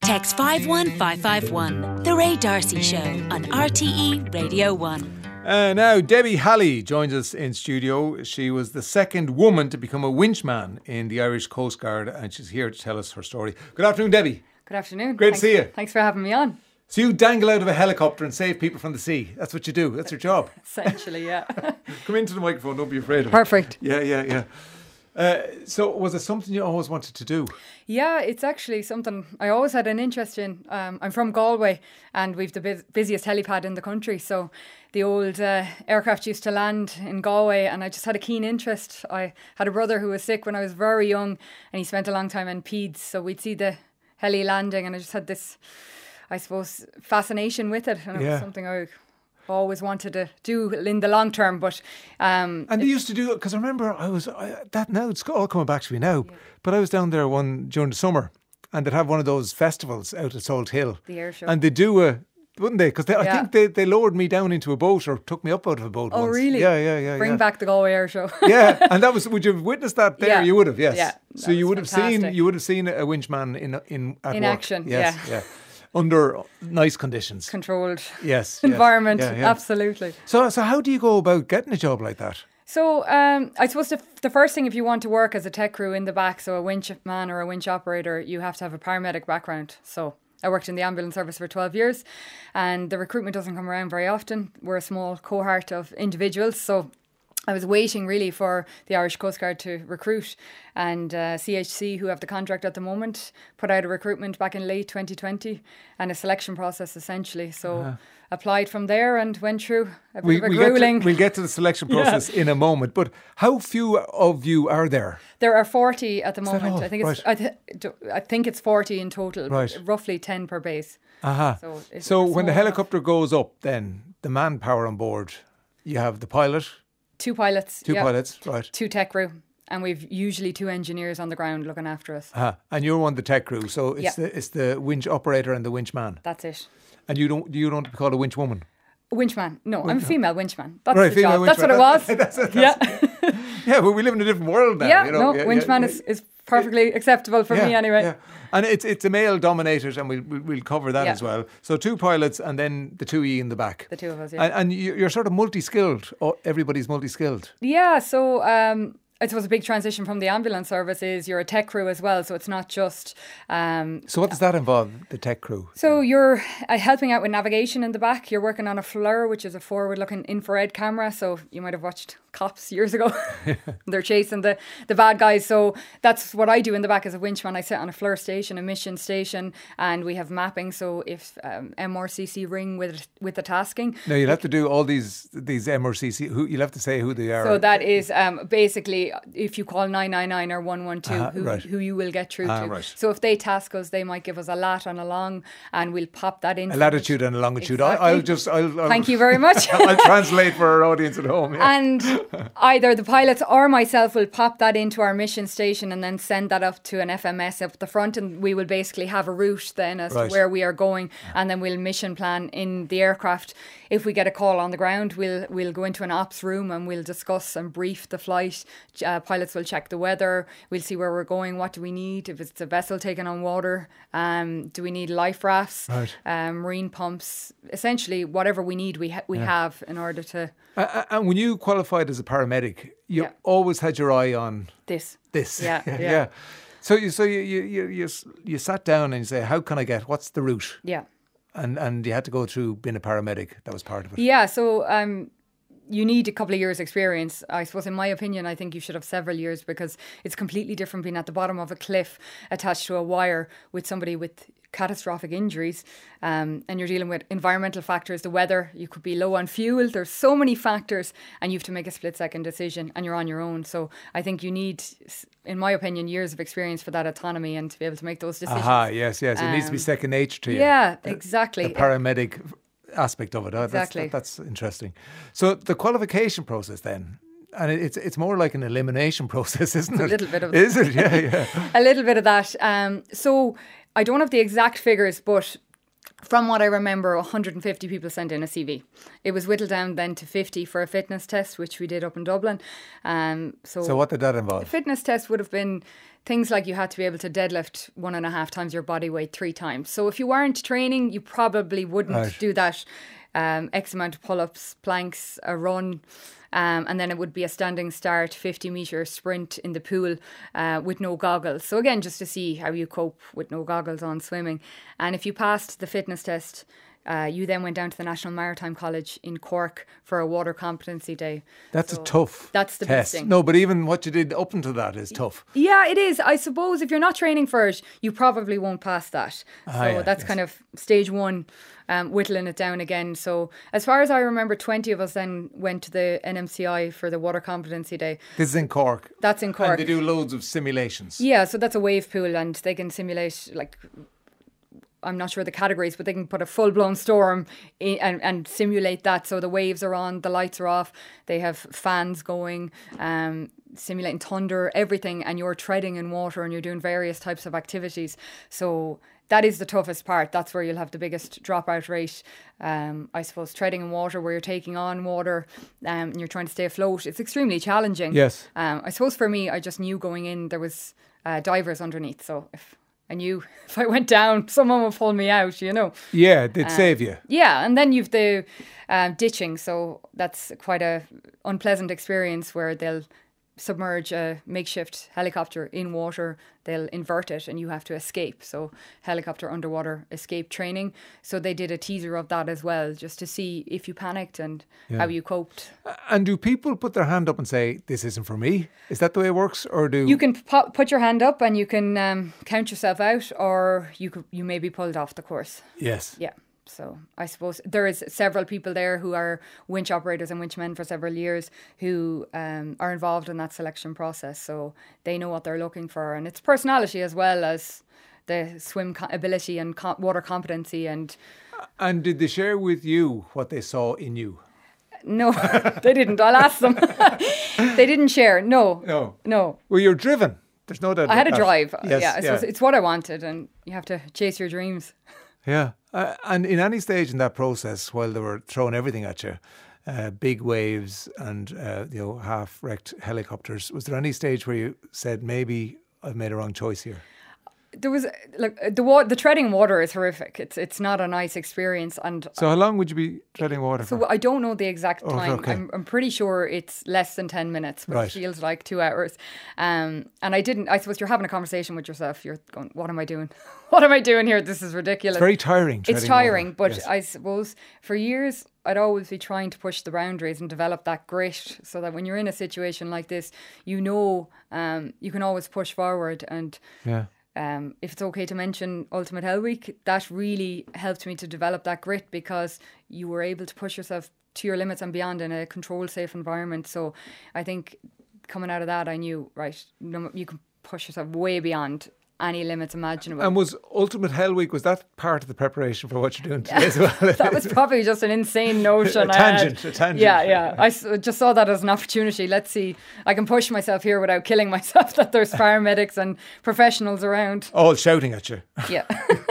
Text 51551. The Ray D'Arcy Show on RTE Radio 1. Now, Debbie Halley joins us in studio. She was the second woman to become a winchman in the Irish Coast Guard, and she's here to tell us her story. Good afternoon, Debbie. Good afternoon. Great to see you. Thanks for having me on. So you dangle out of a helicopter and save people from the sea. That's what you do. That's your job. Essentially, yeah. Come into the microphone. Don't be afraid of it. Perfect. Yeah. So was it something you always wanted to do? Yeah, it's actually something I always had an interest in. I'm from Galway and we've the busiest helipad in the country. So the old aircraft used to land in Galway and I just had a keen interest. I had a brother who was sick when I was very young and he spent a long time in PEDS. So we'd see the heli landing and I just had this, I suppose, fascination with it. And it was something I always wanted to do in the long term, but and they used to do it because I remember now it's all coming back to me now. But I was down there during the summer, and they'd have one of those festivals out at Salt Hill, the air show, and they do wouldn't they? Because I think they lowered me down into a boat or took me up out of a boat. Oh, once. really? Yeah. Bring back the Galway Air Show. Yeah, and that was. Would you have witnessed that there? Yeah. You would have, yes. Yeah, so you would fantastic. have seen a winchman in work. Action. Yes, yeah. Under nice conditions. Controlled Yes. environment, Yeah. absolutely. So how do you go about getting a job like that? So I suppose the first thing, if you want to work as a tech crew in the back, so a winch man or a winch operator, you have to have a paramedic background. So I worked in the ambulance service for 12 years and the recruitment doesn't come around very often. We're a small cohort of individuals, so I was waiting really for the Irish Coast Guard to recruit, and CHC, who have the contract at the moment, put out a recruitment back in late 2020 and a selection process essentially. So applied from there and went through a bit of a grueling. We'll get to the selection process in a moment, but how few of you are there? There are 40 at the moment. All? I think I think it's 40 in total, right. Roughly 10 per base. So when the helicopter goes up, then the manpower on board, you have the pilot. Two pilots, right. 2 tech crew, and we've usually 2 engineers on the ground looking after us. And you're one of the tech crew, so it's the winch operator and the winch man. That's it. And you don't want to be called a winch woman? Winchman. No, I'm a female winchman. That's right, the job. Winchman. That's what it was. That's yeah, but we live in a different world now. Yeah, winchman is perfectly acceptable for me anyway. Yeah. And it's a male dominated, and we'll cover that as well. So 2 pilots and then the 2E in the back. The 2 of us, yeah. And you're sort of multi-skilled. Everybody's multi-skilled. Yeah, so I suppose a big transition from the ambulance service is you're a tech crew as well, so it's not just... so what does that involve, the tech crew? So you're helping out with navigation in the back. You're working on a FLIR, which is a forward-looking infrared camera. So you might have watched Cops years ago. They're chasing the bad guys. So that's what I do in the back as a winchman. I sit on a FLIR station, a mission station, and we have mapping. So if MRCC ring with the tasking... No, you'll have to do all these MRCC, you'll have to say who they are. So that is basically if you call 999 or 112, who you will get through to. Right. So if they task us, they might give us a lat and a long, and we'll pop that in. A latitude and a longitude. Exactly. I'll thank you very much. I'll translate for our audience at home. Yeah. And either the pilots or myself will pop that into our mission station and then send that up to an FMS up the front, and we will basically have a route then as to where we are going, and then we'll mission plan in the aircraft. If we get a call on the ground, we'll go into an ops room and we'll discuss and brief the flight. Pilots will check the weather. We'll see where we're going. What do we need? If it's a vessel taking on water, do we need life rafts, marine pumps? Essentially, whatever we need, we have in order to. And when you qualified as a paramedic, you always had your eye on this. Yeah. So you sat down and you say, how can I get? What's the route? Yeah. And you had to go through being a paramedic. That was part of it. Yeah. So you need a couple of years experience. I suppose, in my opinion, I think you should have several years, because it's completely different being at the bottom of a cliff attached to a wire with somebody with catastrophic injuries, and you're dealing with environmental factors, the weather, you could be low on fuel, there's so many factors, and you have to make a split-second decision, and you're on your own. So I think you need, in my opinion, years of experience for that autonomy and to be able to make those decisions. Yes. It needs to be second nature to you. Yeah, exactly. The paramedic aspect of it. Exactly. That's interesting. So the qualification process then, and it's more like an elimination process, isn't it? A little bit of Is it? Yeah. A little bit of that. So I don't have the exact figures, but from what I remember, 150 people sent in a CV. It was whittled down then to 50 for a fitness test, which we did up in Dublin. So what did that involve? A fitness test would have been things like you had to be able to deadlift 1.5 times your body weight 3 times. So if you weren't training, you probably wouldn't do that. X amount of pull-ups, planks, a run. And then it would be a standing start, 50-metre sprint in the pool with no goggles. So again, just to see how you cope with no goggles on swimming. And if you passed the fitness test, you then went down to the National Maritime College in Cork for a water competency day. That's a tough That's the test. big thing. No, but even what you did up until that is tough. Yeah, it is. I suppose if you're not training for it, you probably won't pass that. That's kind of stage 1, whittling it down again. So as far as I remember, 20 of us then went to the NMCI for the water competency day. This is in Cork. That's in Cork. And they do loads of simulations. Yeah, so that's a wave pool and they can simulate, like, I'm not sure the categories, but they can put a full-blown storm in and simulate that. So the waves are on, the lights are off, they have fans going, simulating thunder, everything, and you're treading in water and you're doing various types of activities. So that is the toughest part. That's where you'll have the biggest dropout rate. I suppose treading in water where you're taking on water and you're trying to stay afloat. It's extremely challenging. Yes. I suppose for me, I just knew going in there was divers underneath. So if I knew if I went down, someone would pull me out, you know. Yeah, they'd save you. Yeah, and then you've the ditching. So that's quite a unpleasant experience where they'll submerge a makeshift helicopter in water, they'll invert it and you have to escape. So helicopter underwater escape training. So they did a teaser of that as well, just to see if you panicked and how you coped. And do people put their hand up and say, this isn't for me? Is that the way it works? Or do you can put your hand up and you can count yourself out, or you may be pulled off the course. Yes. Yeah. So I suppose there is several people there who are winch operators and winchmen for several years who are involved in that selection process. So they know what they're looking for, and it's personality as well as the swim ability and water competency. And did they share with you what they saw in you? No, they didn't. I'll ask them. They didn't share. No. Well, you're driven. There's no doubt. I had a drive. Yes, yeah, it's what I wanted, and you have to chase your dreams. Yeah. And in any stage in that process, while they were throwing everything at you, big waves and half-wrecked helicopters, was there any stage where you said, maybe I've made a wrong choice here? There was the treading water is horrific. It's not a nice experience. And so how long would you be treading water for? So I don't know the exact time. Okay. I'm pretty sure it's less than 10 minutes, but right. It feels like 2 hours. And I suppose you're having a conversation with yourself. You're going, what am I doing? What am I doing here? This is ridiculous. It's very tiring. It's tiring, water. but yes. I suppose for years I'd always be trying to push the boundaries and develop that grit, so that when you're in a situation like this, you can always push forward. And if it's okay to mention Ultimate Hell Week, that really helped me to develop that grit, because you were able to push yourself to your limits and beyond in a controlled, safe environment. So I think coming out of that, I knew, right, you can push yourself way beyond any limits imaginable. And was Ultimate Hell Week, was that part of the preparation for what you're doing today as well? That was probably just an insane notion. a tangent. Yeah. I just saw that as an opportunity. Let's see, I can push myself here without killing myself, that there's paramedics and professionals around. All shouting at you. Yeah.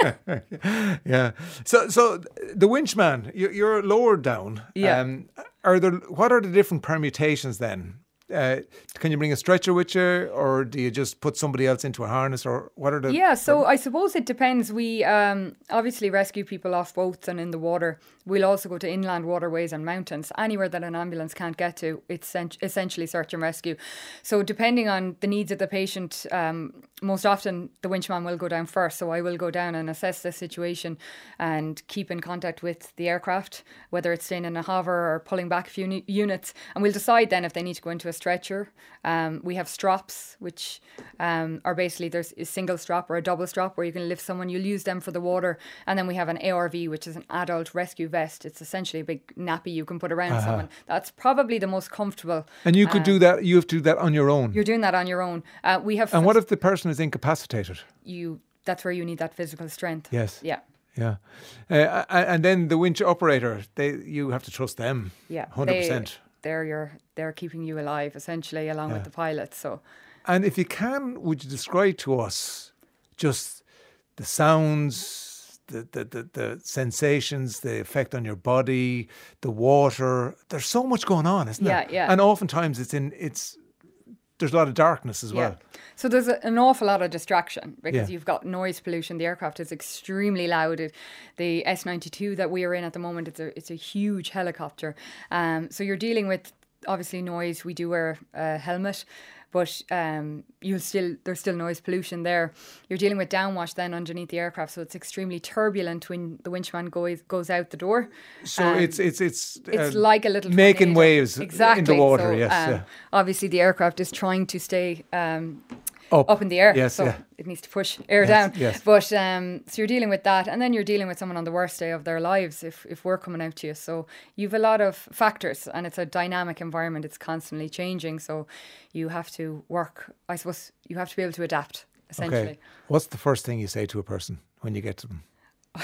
Yeah. So the winchman, you're lowered down. Yeah. What are the different permutations then? Can you bring a stretcher with you, or do you just put somebody else into a harness, or what are the... Yeah, so I suppose it depends. We obviously rescue people off boats and in the water. We'll also go to inland waterways and mountains. Anywhere that an ambulance can't get to, it's essentially search and rescue. So depending on the needs of the patient, most often the winchman will go down first. So I will go down and assess the situation and keep in contact with the aircraft, whether it's staying in a hover or pulling back a few units. And we'll decide then if they need to go into a stretcher. We have strops, which are basically, there's a single strap or a double strap where you can lift someone. You'll use them for the water. And then we have an ARV, which is an adult rescue vest. It's essentially a big nappy you can put around someone. That's probably the most comfortable. And you could do that, you have to do that on your own. You're doing that on your own. And what if the person is incapacitated? That's where you need that physical strength. Yes. Yeah. Yeah. And then the winch operator, you have to trust them. Yeah. 100%. They're keeping you alive, essentially, along with the pilot. So, and if you can, would you describe to us just the sounds, the sensations, the effect on your body, the water. There's so much going on, isn't there? Yeah. And oftentimes there's a lot of darkness as well. So there's an awful lot of distraction because you've got noise pollution. The aircraft is extremely loud. The S-92 that we are in at the moment, it's a huge helicopter. So you're dealing with obviously noise. We do wear a helmet, but there's still noise pollution there. You're dealing with downwash then underneath the aircraft, so it's extremely turbulent when the winchman goes out the door. So it's like a little making tornado. waves Exactly. in the water. So, yes. Obviously, the aircraft is trying to stay up in the air, it needs to push air down. Yes. But so you're dealing with that, and then you're dealing with someone on the worst day of their lives if we're coming out to you. So you've a lot of factors, and it's a dynamic environment. It's constantly changing, so you have to work. I suppose you have to be able to adapt. Essentially. Okay. What's the first thing you say to a person when you get to them?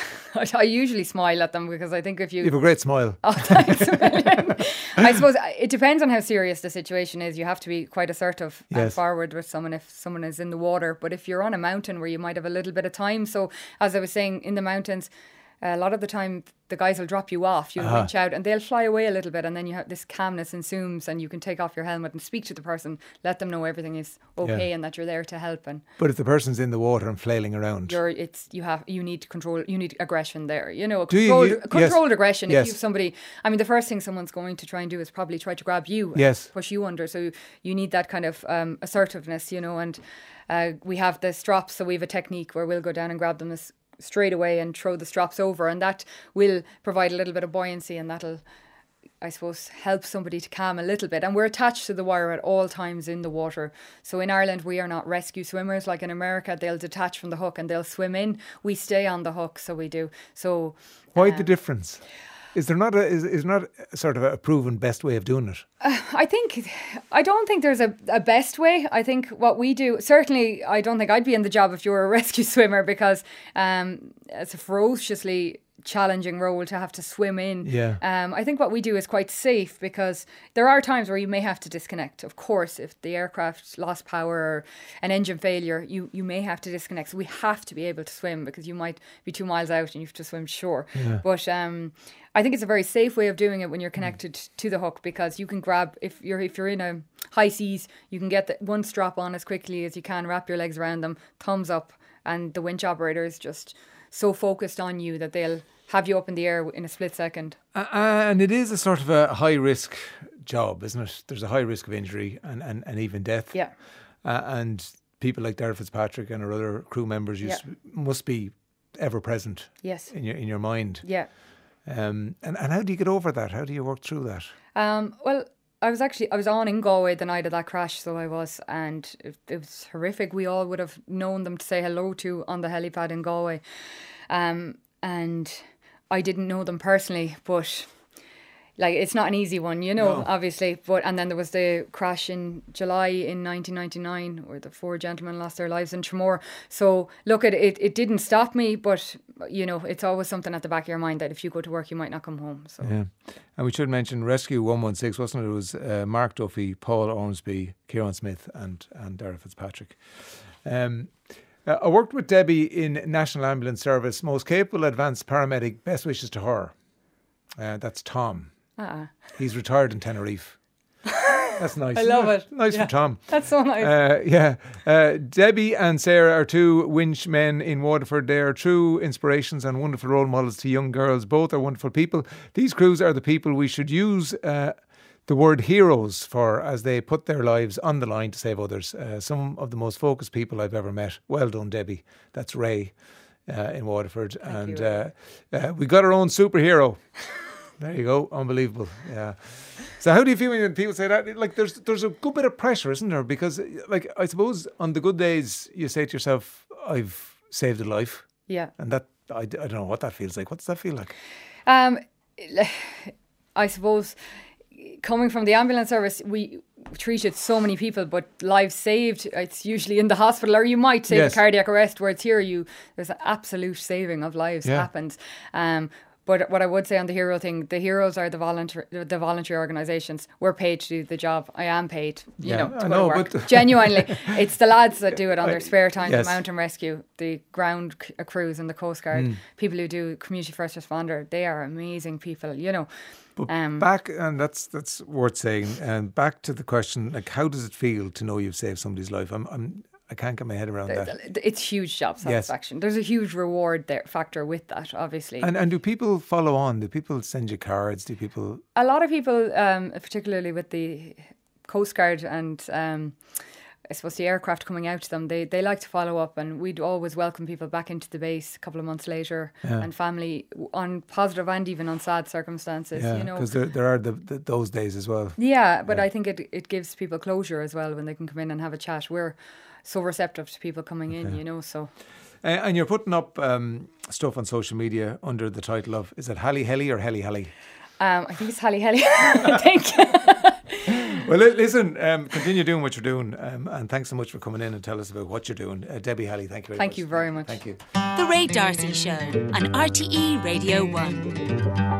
I usually smile at them because I think if you have a great smile. Oh, thanks a million. I suppose it depends on how serious the situation is. You have to be quite assertive and forward with someone if someone is in the water. But if you're on a mountain where you might have a little bit of time, so as I was saying, in the mountains, a lot of the time the guys will drop you off. You'll reach out and they'll fly away a little bit, and then you have this calmness ensues, and you can take off your helmet and speak to the person, let them know everything is okay and that you're there to help. But if the person's in the water and flailing around, you need control. You need aggression there. Controlled aggression. If you have somebody, I mean, the first thing someone's going to try and do is probably try to grab you, and push you under. So you need that kind of assertiveness, and we have the strops. So we have a technique where we'll go down and grab them straight away and throw the strops over, and that will provide a little bit of buoyancy, and that'll, I suppose, help somebody to calm a little bit. And we're attached to the wire at all times in the water. So in Ireland, we are not rescue swimmers. Like in America, they'll detach from the hook and they'll swim in. We stay on the hook, so we do. So why the difference? Is there not is not sort of a proven best way of doing it? I don't think there's a best way. I think what we do, certainly I don't think I'd be in the job if you were a rescue swimmer, because it's a ferociously challenging role to have to swim in. I think what we do is quite safe, because there are times where you may have to disconnect. Of course, if the aircraft lost power or an engine failure, you may have to disconnect. So we have to be able to swim, because you might be 2 miles out and you have to swim to shore. But I think it's a very safe way of doing it when you're connected to the hook, because you can grab, if you're in a high seas, you can get the one strap on as quickly as you can, wrap your legs around them, thumbs up, and the winch operator is just so focused on you that they'll have you up in the air in a split second. And it is a sort of a high risk job, isn't it? There's a high risk of injury and even death. Yeah. And people like Darragh Fitzpatrick and our other crew members must be ever present. Yes. In your mind. Yeah. And how do you get over that? How do you work through that? Well, I was on in Galway the night of that crash, so I was, and it was horrific. We all would have known them to say hello to on the helipad in Galway. And I didn't know them personally, but like, it's not an easy one, no. Obviously. And then there was the crash in July in 1999 where the 4 gentlemen lost their lives in Tramore. So look, it didn't stop me, but it's always something at the back of your mind that if you go to work, you might not come home. So yeah. And we should mention Rescue 116, wasn't it? It was Mark Duffy, Paul Ormsby, Kieran Smith and Darragh Fitzpatrick. I worked with Debbie in National Ambulance Service. Most capable advanced paramedic, best wishes to her. That's Tom. He's retired in Tenerife. That's nice. I love it. Nice for Tom. That's so nice. Debbie and Sarah are 2 winch men in Waterford. They are true inspirations and wonderful role models to young girls. Both are wonderful people. These crews are the people we should use the word heroes for, as they put their lives on the line to save others. Some of the most focused people I've ever met. Well done, Debbie. That's Ray in Waterford. Thank you. We got our own superhero. There you go. Unbelievable. Yeah. So how do you feel when people say that? Like, there's a good bit of pressure, isn't there? Because, like, I suppose on the good days you say to yourself, I've saved a life. Yeah. And that, I don't know what that feels like. What does that feel like? I suppose coming from the ambulance service, we treated so many people, but lives saved, it's usually in the hospital, or you might save a cardiac arrest, where it's here, there's an absolute saving of lives happens. But what I would say on the hero thing, the heroes are the voluntary organisations. We're paid to do the job. I am paid, you know, to go to work. But genuinely, it's the lads that do it on their spare time, the mountain rescue, the ground crews and the Coast Guard, people who do community first responder. They are amazing people, you know. But back, and that's worth saying, back to the question, like, how does it feel to know you've saved somebody's life? I can't get my head around that. It's huge job satisfaction. Yes. There's a huge reward factor with that, obviously. And do people follow on? Do people send you cards? Do people? A lot of people, particularly with the Coast Guard and I suppose the aircraft coming out to them, they like to follow up, and we'd always welcome people back into the base a couple of months later, and family on positive and even on sad circumstances. Yeah, you know, because there are those days as well. Yeah, but I think it gives people closure as well when they can come in and have a chat. We're so receptive to people coming in, you know, so. And you're putting up stuff on social media under the title of, is it Hallie Helly or Helly Helly? I think it's Hallie Helly, I think. Well, listen, continue doing what you're doing, and thanks so much for coming in and tell us about what you're doing. Debbie Hallie, thank you very much. Thank you very much. Thank you. The Ray D'Arcy Show on RTE Radio 1.